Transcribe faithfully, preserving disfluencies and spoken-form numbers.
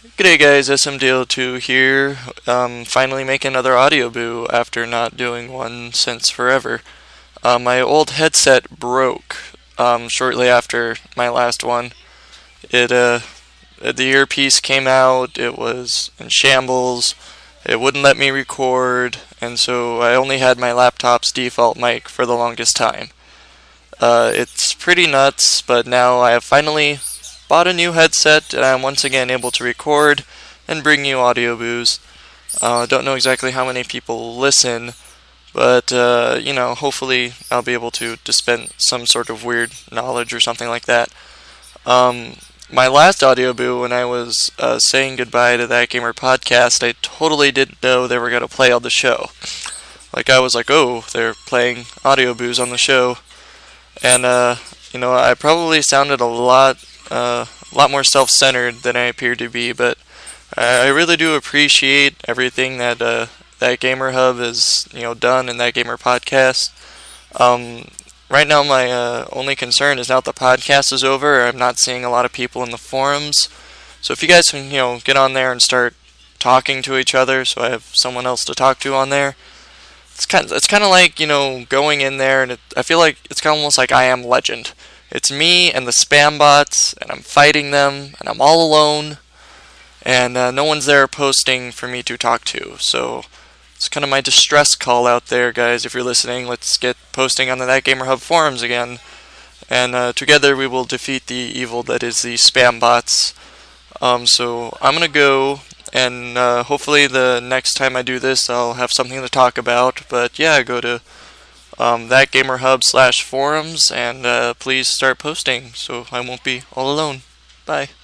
G'day guys, S M D L two here. Um, finally making another audio boo after not doing one since forever. Uh, my old headset broke um, shortly after my last one. It uh, the earpiece came out. It was in shambles. It wouldn't let me record, and so I only had my laptop's default mic for the longest time. Uh, it's pretty nuts, but now I have finally bought a new headset, and I'm once again able to record and bring you audio boos. I uh, don't know exactly how many people listen, but, uh, you know, hopefully I'll be able to dispense some sort of weird knowledge or something like that. Um, my last audio boo, when I was uh, saying goodbye to That Gamer podcast, I totally didn't know they were going to play on the show. Like, I was like, oh, they're playing audio boos on the show. And, uh, you know, I probably sounded a lot Uh, a lot more self-centered than I appear to be, but I really do appreciate everything that uh, that Gamer Hub has, you know, done in That Gamer podcast. Um, right now, my uh, only concern is now that the podcast is over, I'm not seeing a lot of people in the forums. So if you guys can, you know, get on there and start talking to each other, so I have someone else to talk to on there. It's kind, of, it's kind of like, you know, going in there, and it, I feel like it's kind of almost like I Am Legend. It's me and the spam bots, and I'm fighting them, and I'm all alone, and uh, no one's there posting for me to talk to. So it's kind of my distress call out there, guys. If you're listening, let's get posting on the That Gamer Hub forums again, and uh, together we will defeat the evil that is the spam bots. Um, so I'm gonna go, and uh, hopefully the next time I do this, I'll have something to talk about. But yeah, go to Um, that gamer hub slash forums, and uh, please start posting so I won't be all alone. Bye.